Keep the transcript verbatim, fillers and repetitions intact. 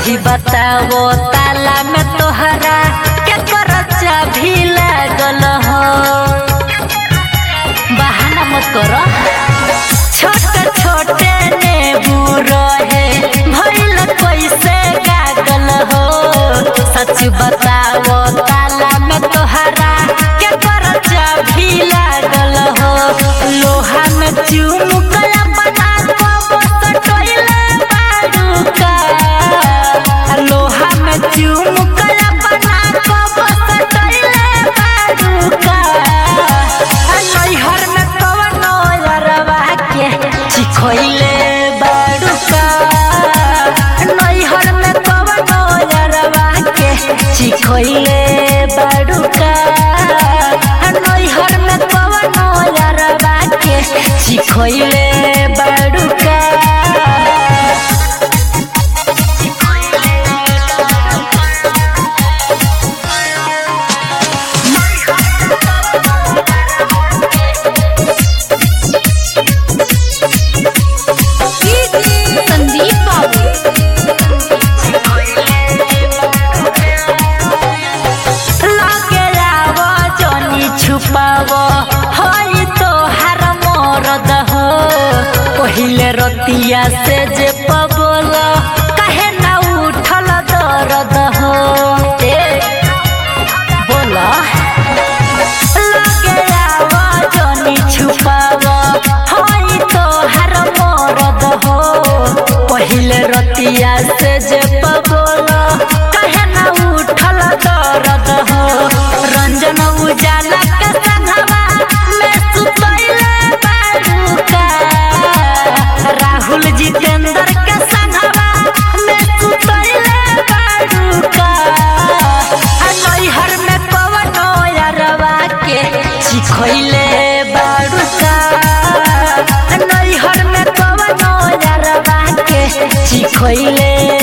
सही बताओ ताला में तोहरा के करचा भी लागल हो। बहाना मत करो। छोटे छोटे नेबू रहे भइल कैसे गागल हो। सच बताओ ताला में तोहरा के करचा भी लागल हो। लोहा में चुमुकला बना को सटोइले बाड़ूका। लोहा में चुमुकला बना को सटोइले बाड़ूका। नैहर में कवनो यारवा के चिखोइले बाड़ूका। नैहर में कवनो यारवा के चिखोइले बाड़ूका। नैहर में कवनो यारवा के चिखोइले बाड़ूका। पहिले रतिया से जे पबल कहे ना उठल दर्द हो। ए बोला लगे आवा जनी छुपाव हई तो हर मरद हो। पहिले रतिया से जे पबल कहे ना उठल दर्द हो। रंजन उजाला के संगवा में सुतइले बाड़ूका। राहुल जितेंद्र के संगवा में सुतइले बाड़ूका। नैहर में कवनो यारवा के चिखोइले बाड़ूका। नैहर में कवनो यारवा के चिखोइले